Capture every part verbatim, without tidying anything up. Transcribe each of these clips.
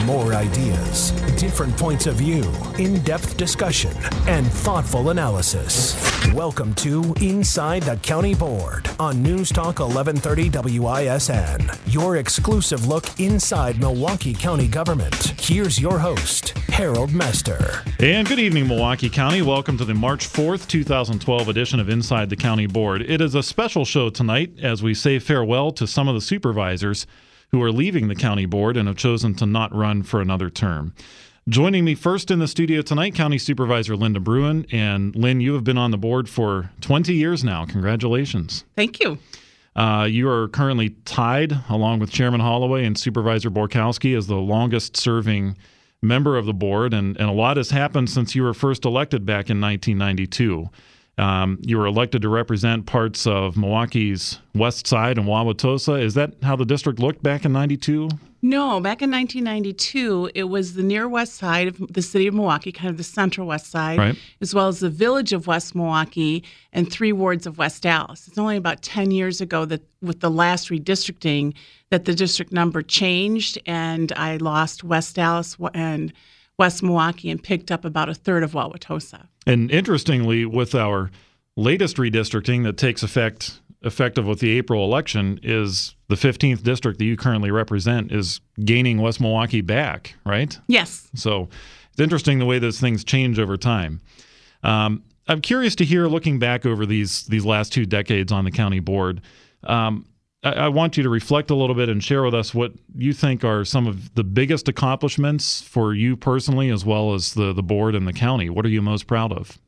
More ideas, different points of view, in-depth discussion, and thoughtful analysis. Welcome to Inside the County Board on News Talk eleven thirty W I S N. Your exclusive look inside Milwaukee County government. Here's your host, Harold Mester. And good evening, Milwaukee County. Welcome to the March fourth, twenty twelve edition of Inside the County Board. It is a special show tonight as we say farewell to some of the supervisors who are leaving the county board and have chosen to not run for another term. Joining me first in the studio tonight, County Supervisor Linda Bruin. And Lynn, you have been on the board for twenty years now. Congratulations. Thank you. Uh, you are currently tied, along with Chairman Holloway and Supervisor Borkowski, as the longest-serving member of the board, and, and a lot has happened since you were first elected back in nineteen ninety-two. Um, you were elected to represent parts of Milwaukee's west side and Wauwatosa. Is that how the district looked back in ninety-two? No, back in nineteen ninety-two, it was the near west side of the city of Milwaukee, kind of the central west side, right, as well as the village of West Milwaukee and three wards of West Dallas. It's only about ten years ago that with the last redistricting that the district number changed, and I lost West Dallas and West Milwaukee and picked up about a third of Wauwatosa. And interestingly, with our latest redistricting that takes effect effective with the April election, is the fifteenth district that you currently represent is gaining West Milwaukee back, right? Yes. So it's interesting the way those things change over time. Um, I'm curious to hear, looking back over these these last two decades on the county board, um, I, I want you to reflect a little bit and share with us what you think are some of the biggest accomplishments for you personally, as well as the, the board and the county. What are you most proud of?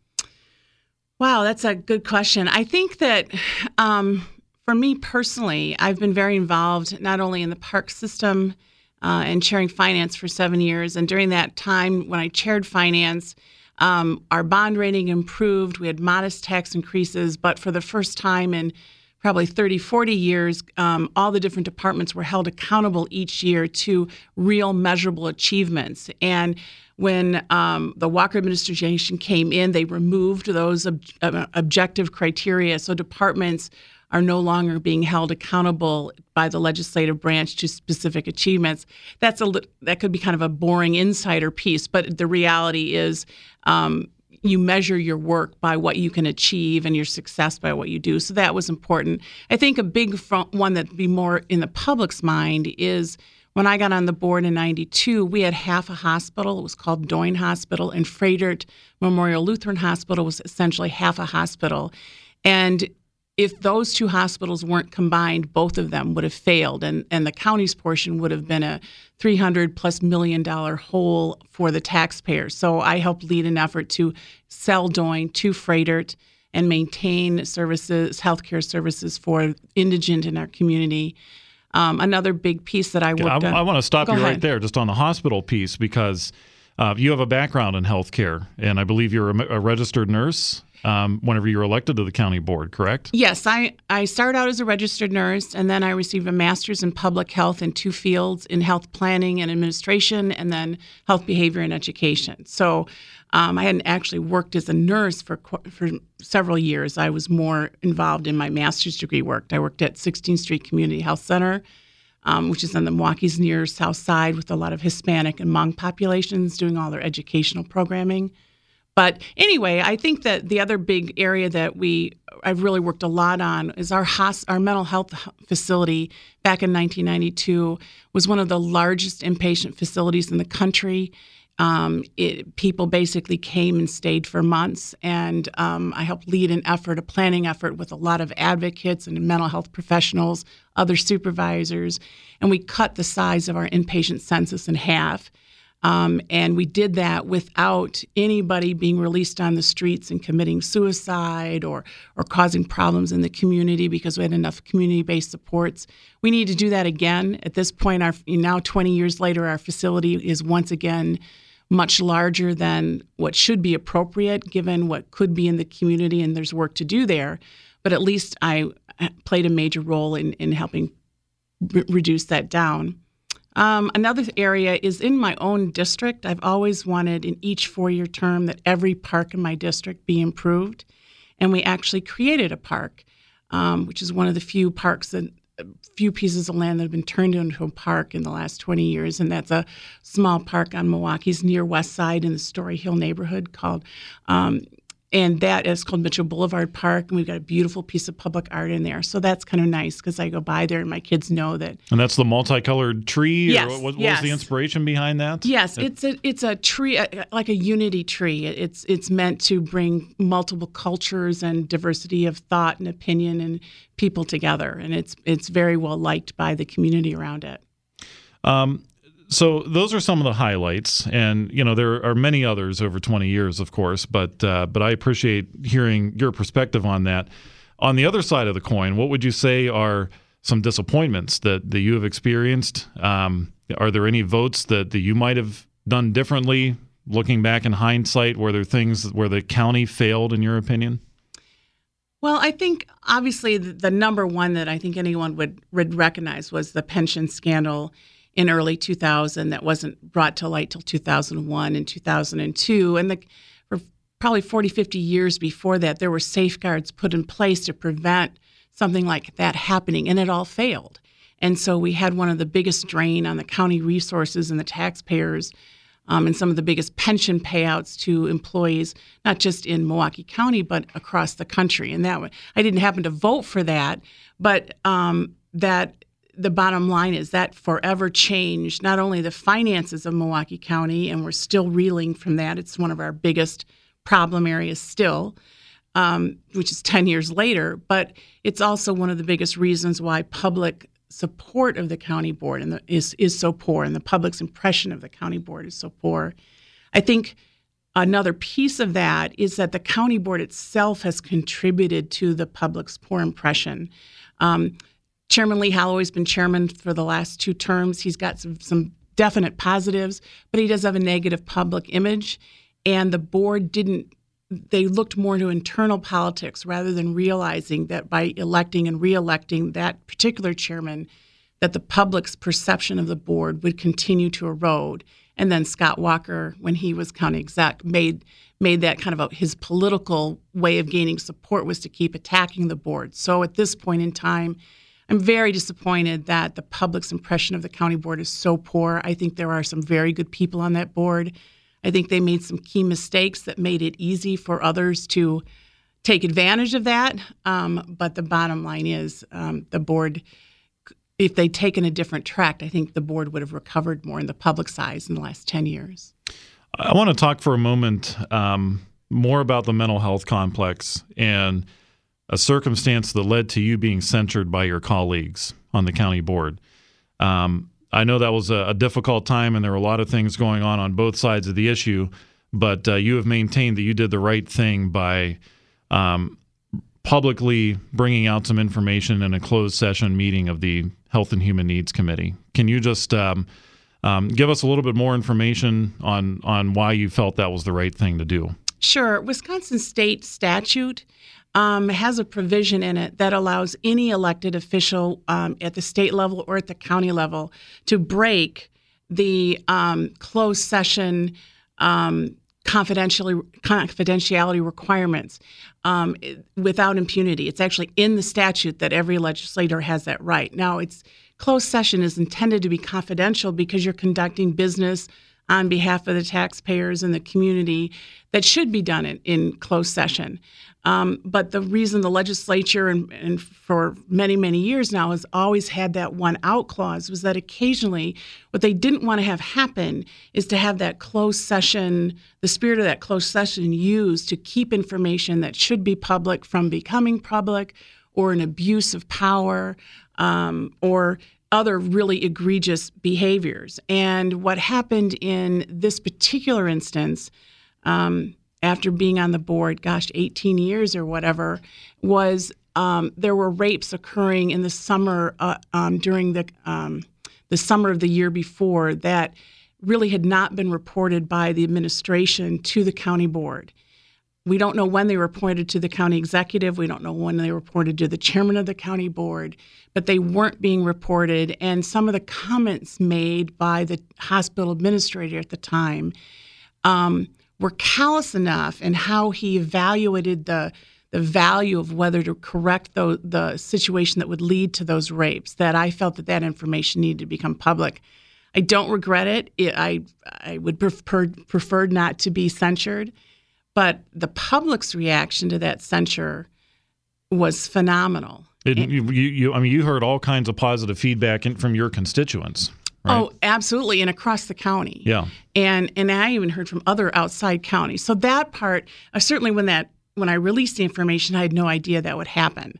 Wow, that's a good question. I think that um, for me personally, I've been very involved not only in the park system uh, and chairing finance for seven years. And during that time when I chaired finance, um, our bond rating improved. We had modest tax increases, but for the first time in probably thirty, forty years, um, all the different departments were held accountable each year to real measurable achievements. And when um, the Walker administration came in, they removed those ob- uh, objective criteria. So departments are no longer being held accountable by the legislative branch to specific achievements. That's a li- that could be kind of a boring insider piece, but the reality is um, you measure your work by what you can achieve and your success by what you do. So that was important. I think a big front, one that would be more in the public's mind is when I got on the board in ninety-two, we had half a hospital. It was called Doyne Hospital, and Fredert Memorial Lutheran Hospital was essentially half a hospital. And if those two hospitals weren't combined, both of them would have failed, and, and the county's portion would have been a three hundred plus million dollar hole for the taxpayers. So I helped lead an effort to sell Doyne to Fredert and maintain services, healthcare services for indigent in our community. Um, another big piece that I worked I, on. I want to stop Go you ahead. right there, just on the hospital piece, because uh, you have a background in healthcare, and I believe you're a, a registered nurse um, whenever you were elected to the county board, correct? Yes, I, I started out as a registered nurse, and then I received a master's in public health in two fields, in health planning and administration, and then health behavior and education. So um, I hadn't actually worked as a nurse for for several years. I was more involved in my master's degree work. I worked at sixteenth Street Community Health Center, um, which is on the Milwaukee's near south side with a lot of Hispanic and Hmong populations, doing all their educational programming. But anyway, I think that the other big area that we I've really worked a lot on is our hos- our mental health facility. Back in nineteen ninety-two was one of the largest inpatient facilities in the country. Um, it, people basically came and stayed for months, and um, I helped lead an effort, a planning effort with a lot of advocates and mental health professionals, other supervisors, and we cut the size of our inpatient census in half. Um, and we did that without anybody being released on the streets and committing suicide or or causing problems in the community because we had enough community-based supports. We need to do that again. At this point, our now twenty years later, our facility is once again much larger than what should be appropriate given what could be in the community, and there's work to do there. But at least I played a major role in, in helping r- reduce that down. Um, another area is in my own district. I've always wanted in each four-year term that every park in my district be improved. And we actually created a park, um, which is one of the few parks that a few pieces of land that have been turned into a park in the last twenty years, and that's a small park on Milwaukee's near West Side in the Story Hill neighborhood called, um, and that is called Mitchell Boulevard Park, and we've got a beautiful piece of public art in there. So that's kind of nice because I go by there and my kids know that. And that's the multicolored tree? Yes. Or what, what yes. was the inspiration behind that? Yes, it, it's a it's a tree, like a unity tree. It's it's meant to bring multiple cultures and diversity of thought and opinion and people together, and it's it's very well liked by the community around it. Um. So those are some of the highlights, and you know there are many others over twenty years, of course. But uh, but I appreciate hearing your perspective on that. On the other side of the coin, what would you say are some disappointments that, that you have experienced? Um, are there any votes that, that you might have done differently, looking back in hindsight? Were there things where the county failed, in your opinion? Well, I think obviously the, the number one that I think anyone would would recognize was the pension scandal in early two thousand that wasn't brought to light till two thousand one and two thousand two. And the, for probably forty, fifty years before that, there were safeguards put in place to prevent something like that happening, and it all failed. And so we had one of the biggest drain on the county resources and the taxpayers, um, and some of the biggest pension payouts to employees, not just in Milwaukee County, but across the country. And that I didn't happen to vote for that, but um, that the bottom line is that forever changed not only the finances of Milwaukee County, and we're still reeling from that. It's one of our biggest problem areas still, um, which is ten years later, but it's also one of the biggest reasons why public support of the county board and the, is, is so poor, and the public's impression of the county board is so poor. I think another piece of that is that the county board itself has contributed to the public's poor impression. Um, Chairman Lee Holloway has been chairman for the last two terms. He's got some, some definite positives, but he does have a negative public image. And the board didn't, they looked more to internal politics rather than realizing that by electing and re-electing that particular chairman, that the public's perception of the board would continue to erode. And then Scott Walker, when he was county exec, made made that kind of a, his political way of gaining support was to keep attacking the board. So at this point in time, I'm very disappointed that the public's impression of the county board is so poor. I think there are some very good people on that board. I think they made some key mistakes that made it easy for others to take advantage of that. Um, but the bottom line is um, the board, if they'd taken a different track, I think the board would have recovered more in the public size in the last ten years. I want to talk for a moment um, more about the mental health complex and a circumstance that led to you being censured by your colleagues on the county board. Um, I know that was a, a difficult time, and there were a lot of things going on on both sides of the issue, but uh, you have maintained that you did the right thing by um, publicly bringing out some information in a closed session meeting of the Health and Human Needs Committee. Can you just um, um, give us a little bit more information on, on why you felt that was the right thing to do? Sure. Wisconsin state statute Um, has a provision in it that allows any elected official um, at the state level or at the county level to break the um, closed session um, confidentiality, confidentiality requirements um, without impunity. It's actually in the statute that every legislator has that right. Now, it's closed session is intended to be confidential because you're conducting business on behalf of the taxpayers and the community that should be done in, in closed session. Um, but the reason the legislature and, and for many, many years now has always had that one out clause was that occasionally what they didn't want to have happen is to have that closed session, the spirit of that closed session used to keep information that should be public from becoming public, or an abuse of power, um, or other really egregious behaviors. And what happened in this particular instance, um, after being on the board, gosh, eighteen years or whatever, was um, there were rapes occurring in the summer uh, um, during the um, the summer of the year before that really had not been reported by the administration to the county board. We don't know when they were reported to the county executive. We don't know when they were reported to the chairman of the county board, but they weren't being reported. And some of the comments made by the hospital administrator at the time um, were callous enough in how he evaluated the the value of whether to correct the, the situation that would lead to those rapes, that I felt that that information needed to become public. I don't regret it. it I I would prefer prefer not to be censured, but the public's reaction to that censure was phenomenal. It, you, you, I mean, you heard all kinds of positive feedback in, from your constituents. Right? Oh, absolutely, and across the county. Yeah, and and I even heard from other outside counties. So that part, uh, certainly when that when I released the information, I had no idea that would happen.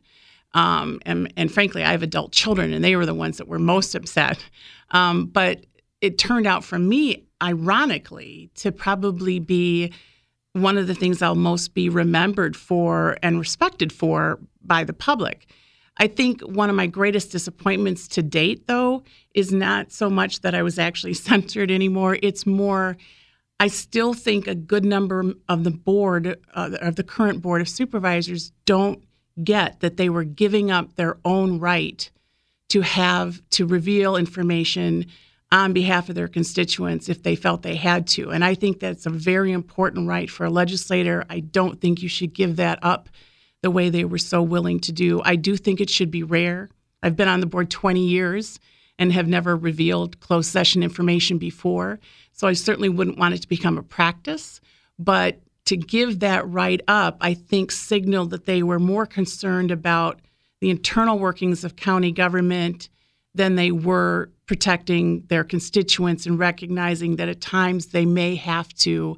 Um, and, and frankly, I have adult children, and they were the ones that were most upset. Um, but it turned out for me, ironically, to probably be one of the things I'll most be remembered for and respected for by the public. I think one of my greatest disappointments to date, though, is not so much that I was actually censored anymore. It's more, I still think a good number of the board, uh, of the current Board of Supervisors, don't get that they were giving up their own right to have, to reveal information on behalf of their constituents if they felt they had to. And I think that's a very important right for a legislator. I don't think you should give that up the way they were so willing to do. I do think it should be rare. I've been on the board twenty years and have never revealed closed session information before. So I certainly wouldn't want it to become a practice. But to give that right up, I think signaled that they were more concerned about the internal workings of county government than they were protecting their constituents and recognizing that at times they may have to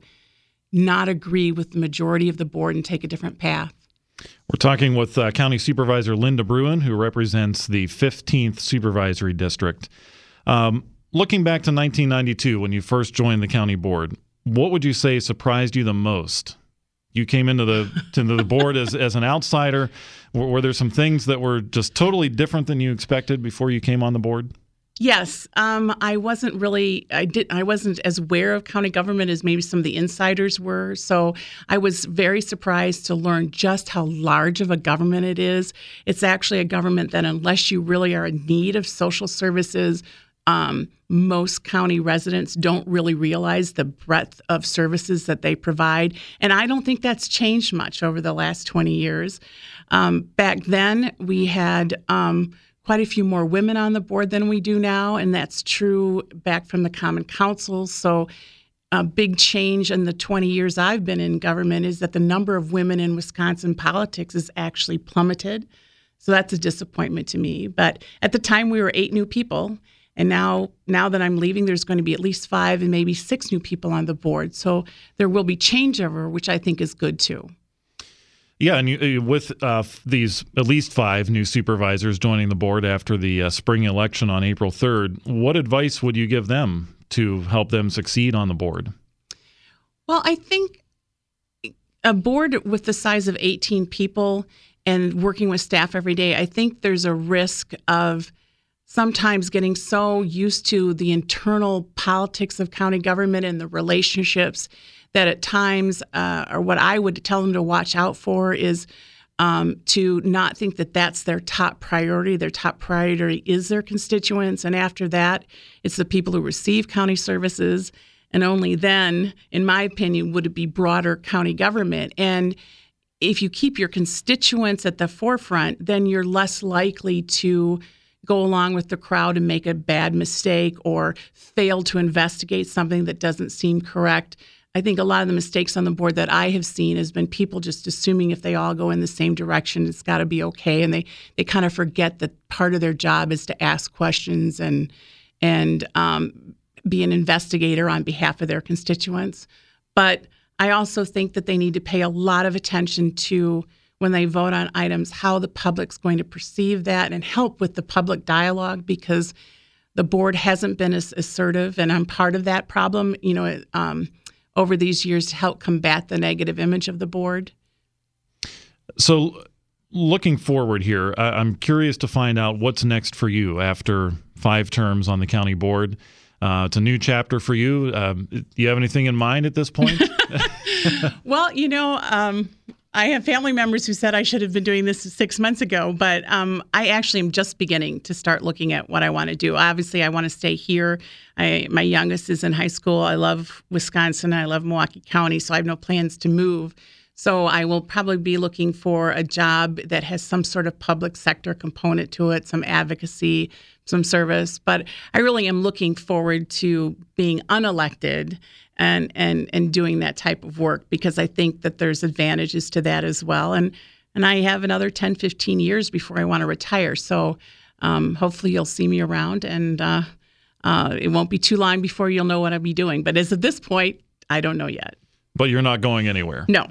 not agree with the majority of the board and take a different path. We're talking with uh, County Supervisor Linda Bruen, who represents the fifteenth Supervisory District. Um, looking back to nineteen ninety-two, when you first joined the county board, what would you say surprised you the most? You came into the to the board as, as an outsider. Were, were there some things that were just totally different than you expected before you came on the board? Yes, um, I wasn't really. I did. I wasn't as aware of county government as maybe some of the insiders were. So I was very surprised to learn just how large of a government it is. It's actually a government that, unless you really are in need of social services, um, most county residents don't really realize the breadth of services that they provide. And I don't think that's changed much over the last twenty years. Um, back then, we had Um, quite a few more women on the board than we do now, and that's true back from the Common Council. So a big change in the twenty years I've been in government is that the number of women in Wisconsin politics has actually plummeted. So that's a disappointment to me. But at the time, we were eight new people, and now now that I'm leaving, there's going to be at least five and maybe six new people on the board. So there will be changeover, which I think is good too. Yeah, and you, with uh, these at least five new supervisors joining the board after the uh, spring election on April third, what advice would you give them to help them succeed on the board? Well, I think a board with the size of eighteen people and working with staff every day, I think there's a risk of sometimes getting so used to the internal politics of county government and the relationships that at times, uh, or what I would tell them to watch out for is um, to not think that that's their top priority. Their top priority is their constituents, and after that, it's the people who receive county services, and only then, in my opinion, would it be broader county government. And if you keep your constituents at the forefront, then you're less likely to go along with the crowd and make a bad mistake or fail to investigate something that doesn't seem correct. I think a lot of the mistakes on the board that I have seen has been people just assuming if they all go in the same direction, it's got to be okay. And they, they kind of forget that part of their job is to ask questions and and um, be an investigator on behalf of their constituents. But I also think that they need to pay a lot of attention to, when they vote on items, how the public's going to perceive that and help with the public dialogue, because the board hasn't been as assertive, and I'm part of that problem. You know, um, over these years to help combat the negative image of the board. So looking forward here, I'm curious to find out what's next for you after five terms on the county board. Uh, it's a new chapter for you. Um, do you have anything in mind at this point? Well, you know, um, I have family members who said I should have been doing this six months ago, but um, I actually am just beginning to start looking at what I want to do. Obviously, I want to stay here. I, my youngest is in high school. I love Wisconsin. I love Milwaukee County, so I have no plans to move. So I will probably be looking for a job that has some sort of public sector component to it, some advocacy, some service. But I really am looking forward to being unelected and and and doing that type of work, because I think that there's advantages to that as well. And and I have another ten, fifteen years before I want to retire. So um, hopefully you'll see me around, and uh, uh, it won't be too long before you'll know what I'll be doing. But as of this point, I don't know yet. But you're not going anywhere. No.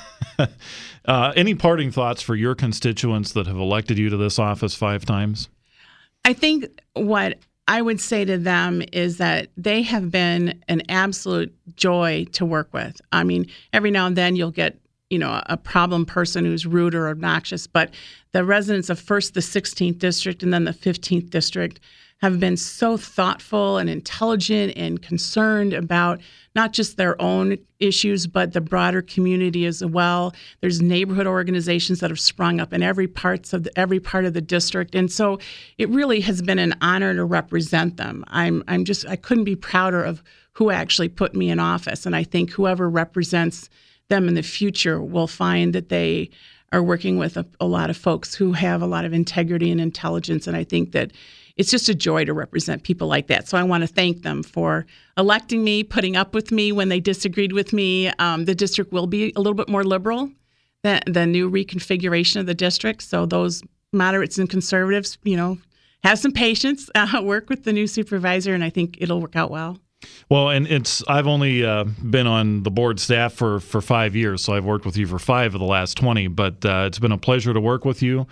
uh, any parting thoughts for your constituents that have elected you to this office five times? I think what I would say to them is that they have been an absolute joy to work with. I mean, every now and then you'll get, you know, a problem person who's rude or obnoxious, but the residents of first the sixteenth district and then the fifteenth district have been so thoughtful and intelligent and concerned about not just their own issues, but the broader community as well. There's neighborhood organizations that have sprung up in every parts of the, every part of the district, and so it really has been an honor to represent them. I'm I'm just I couldn't be prouder of who actually put me in office, and I think whoever represents them in the future will find that they are working with a, a lot of folks who have a lot of integrity and intelligence, and I think that it's just a joy to represent people like that. So I want to thank them for electing me, putting up with me when they disagreed with me. Um, the district will be a little bit more liberal, the, the new reconfiguration of the district. So those moderates and conservatives, you know, have some patience, uh, work with the new supervisor, and I think it'll work out well. Well, and it's I've only uh, been on the board staff for, for five years, so I've worked with you for five of the last twenty, but uh, it's been a pleasure to work with you.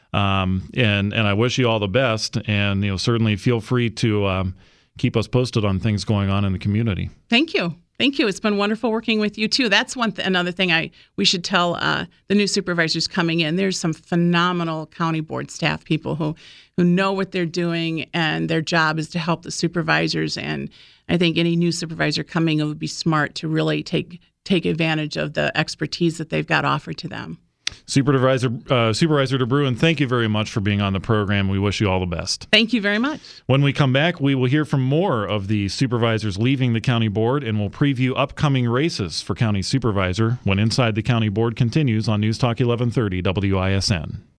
Um, and, and I wish you all the best, and, you know, certainly feel free to um, keep us posted on things going on in the community. Thank you. Thank you. It's been wonderful working with you too. That's one th- another thing I we should tell uh, the new supervisors coming in. There's some phenomenal county board staff people who, who know what they're doing, and their job is to help the supervisors. And I think any new supervisor coming in would be smart to really take take advantage of the expertise that they've got offered to them. Supervisor uh, Supervisor DeBruin, thank you very much for being on the program. We wish you all the best. Thank you very much. When we come back, we will hear from more of the supervisors leaving the county board, and we'll preview upcoming races for county supervisor when Inside the County Board continues on News Talk eleven thirty W I S N.